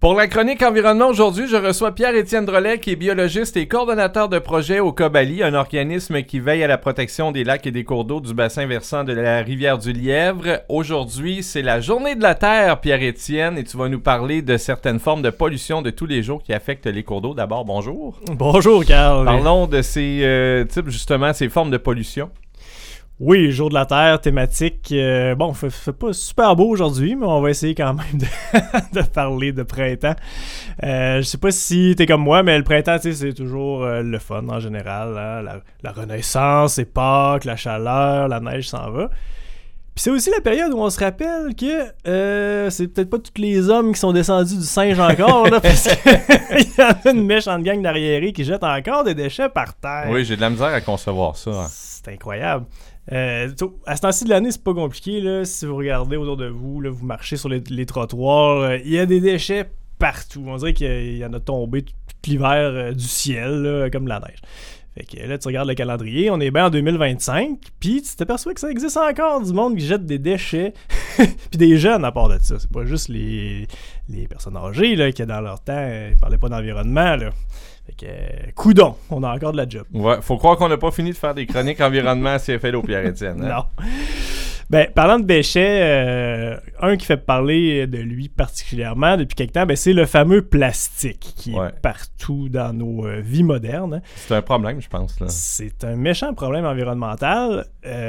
Pour la chronique environnement aujourd'hui, je reçois Pierre-Étienne Drolet, qui est biologiste et coordonnateur de projet au COBALI, un organisme qui veille à la protection des lacs et des cours d'eau du bassin versant de la rivière du Lièvre. Aujourd'hui, c'est la journée de la Terre, Pierre-Étienne, et tu vas nous parler de certaines formes de pollution de tous les jours qui affectent les cours d'eau. D'abord, bonjour. Bonjour, Carl. Parlons de ces types, justement, ces formes de pollution. Oui, jour de la Terre, thématique. Bon, fait pas super beau aujourd'hui, mais on va essayer quand même de parler de printemps. Je sais pas si t'es comme moi, mais le printemps, tu sais, c'est toujours le fun en général. Hein? La renaissance, c'est Pâques, la chaleur, la neige s'en va. Puis c'est aussi la période où on se rappelle que c'est peut-être pas tous les hommes qui sont descendus du singe encore, là, parce qu'il y en a une méchante gang d'arriérés qui jettent encore des déchets par terre. Oui, j'ai de la misère à concevoir ça. Hein. C'est incroyable. À ce temps-ci de l'année, c'est pas compliqué. Là. Si vous regardez autour de vous, là, vous marchez sur les trottoirs, il y a des déchets partout. On dirait qu'il y en a tombé tout l'hiver du ciel, là, comme de la neige. Fait que là, tu regardes le calendrier, on est bien en 2025, puis tu t'aperçois que ça existe encore du monde qui jette des déchets, puis des jeunes à part de ça. C'est pas juste les personnes âgées là, qui, dans leur temps, parlaient pas d'environnement, là. Fait que, coudon, on a encore de la job. Ouais, faut croire qu'on n'a pas fini de faire des chroniques environnement à CFL au Pierre-Étienne. Hein? Non. Ben, parlant de déchets, un qui fait parler de lui particulièrement depuis quelque temps, ben, c'est le fameux plastique qui est partout dans nos vies modernes. C'est un problème, je pense. Là. C'est un méchant problème environnemental.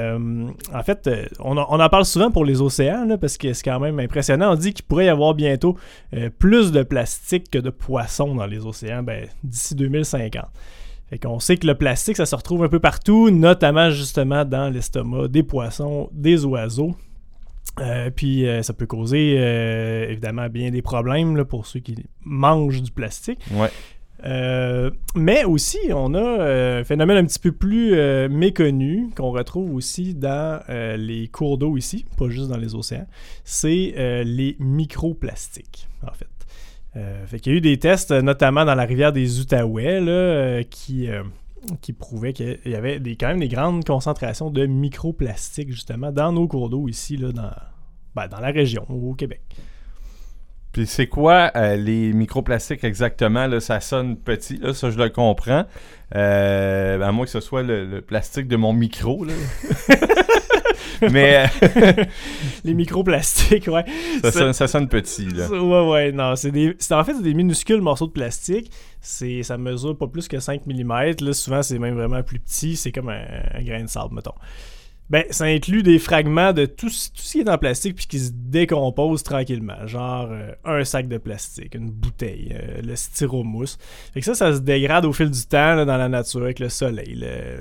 En fait, on en parle souvent pour les océans, là, parce que c'est quand même impressionnant. On dit qu'il pourrait y avoir bientôt plus de plastique que de poissons dans les océans d'ici 2050. Fait qu'on sait que le plastique, ça se retrouve un peu partout, notamment justement dans l'estomac des poissons, des oiseaux. Puis ça peut causer évidemment bien des problèmes là, pour ceux qui mangent du plastique. Ouais. Mais aussi, on a un phénomène un petit peu plus méconnu qu'on retrouve aussi dans les cours d'eau ici, pas juste dans les océans. C'est les microplastiques, en fait. Fait qu'il y a eu des tests, notamment dans la rivière des Outaouais, là, qui prouvaient qu'il y avait quand même des grandes concentrations de microplastiques, justement, dans nos cours d'eau ici, là, dans la région, au Québec. Puis c'est quoi les microplastiques exactement? Là, ça sonne petit, là, ça je le comprends. À moins que ce soit le plastique de mon micro, là. Mais les microplastiques, ouais. Ça sonne petit, là. Ouais, non. En fait, c'est des minuscules morceaux de plastique. Ça mesure pas plus que 5 mm. Là, souvent, c'est même vraiment plus petit. C'est comme un grain de sable, mettons. Ben, ça inclut des fragments de tout ce qui est en plastique puis qui se décompose tranquillement. Genre un sac de plastique, une bouteille, le styromousse. Fait que ça se dégrade au fil du temps là, dans la nature avec le soleil,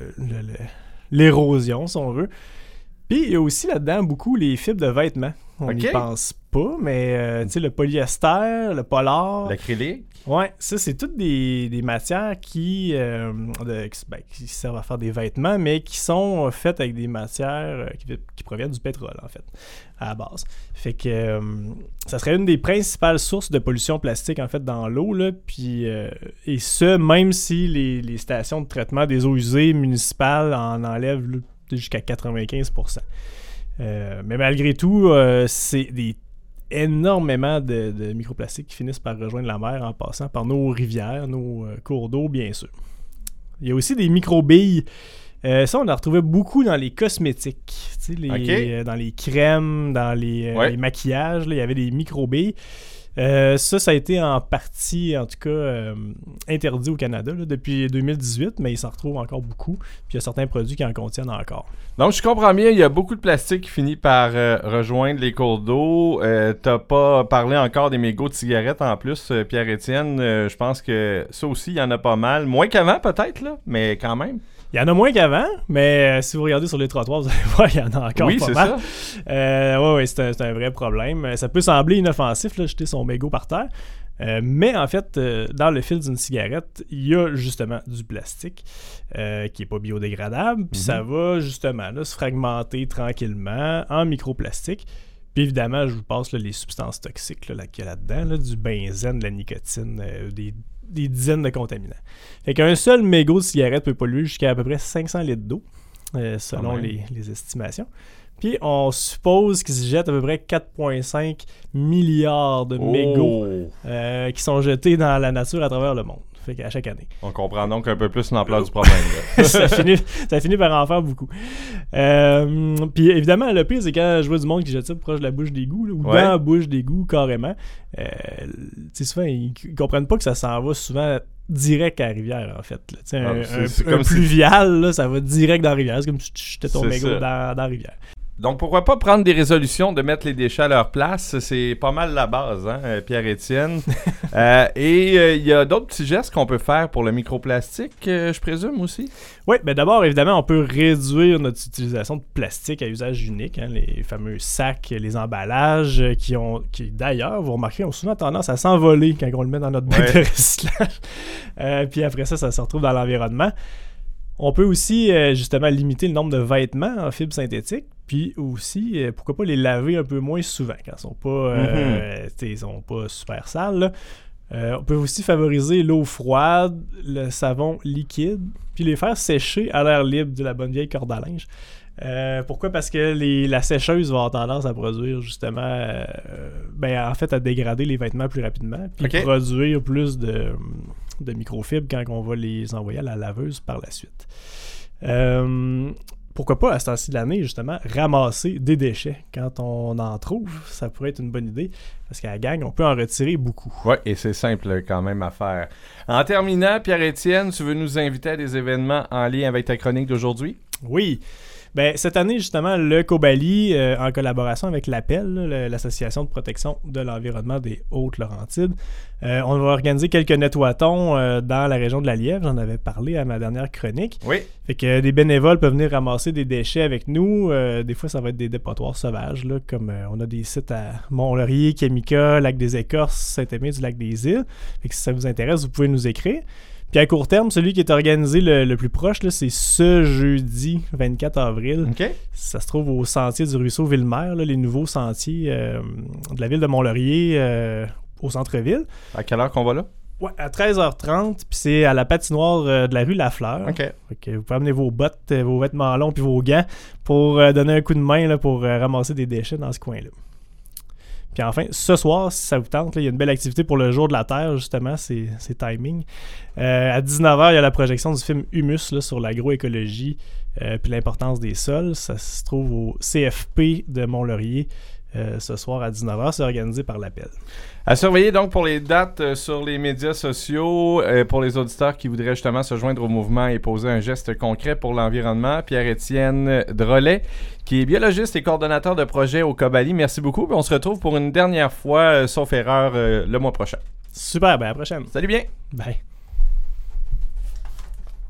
l'érosion, si on veut. Puis il y a aussi là-dedans beaucoup les fibres de vêtements. On n'y pense pas, mais tu sais, le polyester, le polar... L'acrylique? Ouais, ça, c'est toutes des matières qui servent à faire des vêtements, mais qui sont faites avec des matières qui proviennent du pétrole, en fait, à la base. Fait que ça serait une des principales sources de pollution plastique, en fait, dans l'eau, là, puis, et ce, même si les stations de traitement des eaux usées municipales en enlèvent là, jusqu'à 95%. Mais malgré tout, c'est énormément de microplastiques qui finissent par rejoindre la mer en passant par nos rivières, nos cours d'eau, bien sûr. Il y a aussi des microbilles. Ça, on en retrouvait beaucoup dans les cosmétiques. Tu sais, dans les crèmes, dans les maquillages, là, il y avait des microbilles. Ça a été en partie, en tout cas, interdit au Canada là, depuis 2018, mais il s'en retrouve encore beaucoup. Puis il y a certains produits qui en contiennent encore. Donc, je comprends bien, il y a beaucoup de plastique qui finit par rejoindre les cours d'eau. T'as pas parlé encore des mégots de cigarettes en plus, Pierre-Étienne. Je pense que ça aussi, il y en a pas mal. Moins qu'avant, peut-être, là, mais quand même. Il y en a moins qu'avant, mais si vous regardez sur les trottoirs, vous allez voir, il y en a encore pas mal. Oui, c'est un vrai problème. Ça peut sembler inoffensif, là, jeter son mégot par terre. Mais en fait, dans le fil d'une cigarette, il y a justement du plastique qui n'est pas biodégradable. Puis ça va justement là, se fragmenter tranquillement en microplastique. Puis évidemment, je vous passe là, les substances toxiques là, qu'il y a là-dedans, là, du benzène, de la nicotine, des dizaines de contaminants. Fait qu'un seul mégot de cigarette peut polluer jusqu'à à peu près 500 litres d'eau, selon les estimations. Puis on suppose qu'ils se jettent à peu près 4,5 milliards de mégots qui sont jetés dans la nature à travers le monde. Fait qu'à chaque année. On comprend donc un peu plus l'ampleur du problème. ça finit par en faire beaucoup. Puis évidemment, le pire, c'est quand je vois du monde qui jette ça proche de la bouche d'égout, ou dans la bouche d'égout, carrément. Souvent, ils comprennent pas que ça s'en va souvent direct à la rivière, en fait. Un pluvial, là, ça va direct dans la rivière. C'est comme si tu jetais ton mégot dans la rivière. Donc, pourquoi pas prendre des résolutions de mettre les déchets à leur place? C'est pas mal la base, hein, Pierre-Étienne. Et il y a d'autres petits gestes qu'on peut faire pour le microplastique, je présume aussi? Oui, bien d'abord, évidemment, on peut réduire notre utilisation de plastique à usage unique, hein, les fameux sacs, les emballages qui d'ailleurs, vous remarquez, ont souvent tendance à s'envoler quand on le met dans notre bac de recyclage. Puis après ça se retrouve dans l'environnement. On peut aussi, justement, limiter le nombre de vêtements en fibres synthétiques. Puis aussi, pourquoi pas les laver un peu moins souvent quand ils sont pas super sales. On peut aussi favoriser l'eau froide, le savon liquide, puis les faire sécher à l'air libre de la bonne vieille corde à linge. Pourquoi? Parce que la sécheuse va avoir tendance à produire justement, en fait, à dégrader les vêtements plus rapidement, puis produire plus de microfibres quand on va les envoyer à la laveuse par la suite. Pourquoi pas, à ce temps-ci de l'année, justement, ramasser des déchets quand on en trouve. Ça pourrait être une bonne idée, parce qu'à la gang, on peut en retirer beaucoup. Oui, et c'est simple quand même à faire. En terminant, Pierre-Étienne, tu veux nous inviter à des événements en lien avec ta chronique d'aujourd'hui? Oui. Ben, cette année, justement, le Cobali, en collaboration avec l'APEL, l'Association de protection de l'environnement des Hautes-Laurentides, on va organiser quelques nettoietons dans la région de la Lièvre. J'en avais parlé à ma dernière chronique. Oui. Fait que des bénévoles peuvent venir ramasser des déchets avec nous. Des fois, ça va être des dépotoirs sauvages, là, comme on a des sites à Mont-Laurier, Kémika, Lac-des-Écorces, Saint-Aimé du Lac-des-Îles. Fait que si ça vous intéresse, vous pouvez nous écrire. Puis à court terme, celui qui est organisé le plus proche, là, c'est ce jeudi 24 avril. Okay. Ça se trouve au sentier du ruisseau Ville-Mère, les nouveaux sentiers de la ville de Mont-Laurier au centre-ville. À quelle heure qu'on va là? Ouais, à 13h30, puis c'est à la patinoire de la rue Lafleur. OK. Fait que vous pouvez amener vos bottes, vos vêtements longs puis vos gants pour donner un coup de main là, pour ramasser des déchets dans ce coin-là. Puis enfin, ce soir, si ça vous tente, il y a une belle activité pour le jour de la Terre, justement, c'est timing. À 19h, il y a la projection du film Humus là, sur l'agroécologie puis l'importance des sols. Ça se trouve au CFP de Mont-Laurier ce soir à 19h. C'est organisé par l'APEL. À surveiller donc pour les dates sur les médias sociaux, pour les auditeurs qui voudraient justement se joindre au mouvement et poser un geste concret pour l'environnement. Pierre-Étienne Drolet, qui est biologiste et coordonnateur de projet au Cobali. Merci beaucoup. Puis on se retrouve pour une dernière fois, sauf erreur, le mois prochain. Super, ben à la prochaine. Salut bien. Bye.